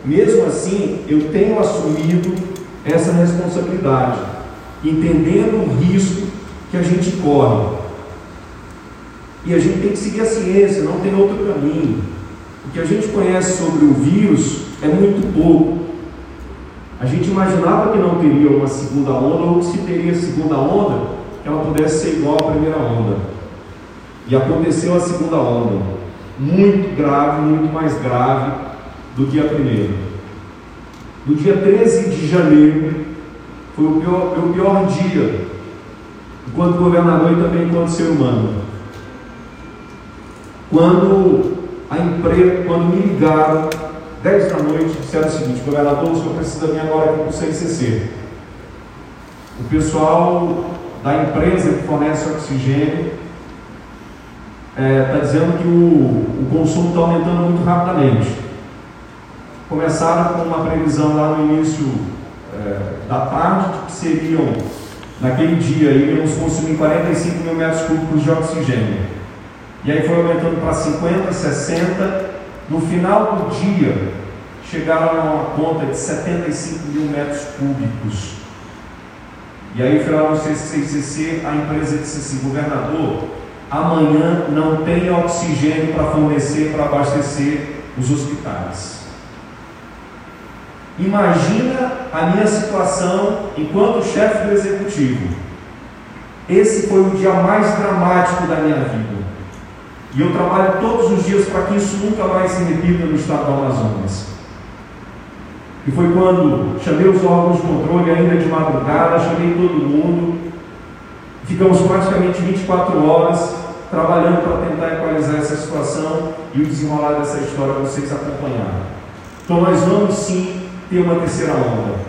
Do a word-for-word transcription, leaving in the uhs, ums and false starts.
Mesmo assim, eu tenho assumido essa responsabilidade, entendendo o risco que a gente corre. E a gente tem que seguir a ciência, não tem outro caminho. O que a gente conhece sobre o vírus é muito pouco. A gente imaginava que não teria uma segunda onda, ou que se teria segunda onda, que ela pudesse ser igual à primeira onda. E aconteceu a segunda onda, muito grave, muito mais grave do que a primeira. No dia treze de janeiro, foi o pior, o pior dia, enquanto governador e também enquanto ser humano. Quando a empresa, quando me ligaram, dez da noite, disseram o seguinte: governador, o senhor precisa vir agora aqui para o C I C C. O pessoal da empresa que fornece oxigênio está é, dizendo que o, o consumo está aumentando muito rapidamente. Começaram com uma previsão lá no início é, da tarde, de que seriam, naquele dia, iríamos consumir quarenta e cinco mil metros cúbicos de oxigênio. E aí foi aumentando para cinquenta, sessenta. No final do dia, chegaram a uma conta de setenta e cinco mil metros cúbicos. E aí foi lá no C I C C, a empresa disse assim: governador, amanhã não tem oxigênio para fornecer, para abastecer os hospitais. Imagina a minha situação enquanto chefe do executivo. Esse foi o dia mais dramático da minha vida. E eu trabalho todos os dias para que isso nunca mais se repita no estado do Amazonas. E foi quando chamei os órgãos de controle, ainda de madrugada, chamei todo mundo. Ficamos praticamente vinte e quatro horas trabalhando para tentar equalizar essa situação e o desenrolar dessa história vocês acompanharam. Então nós vamos sim ter uma terceira onda.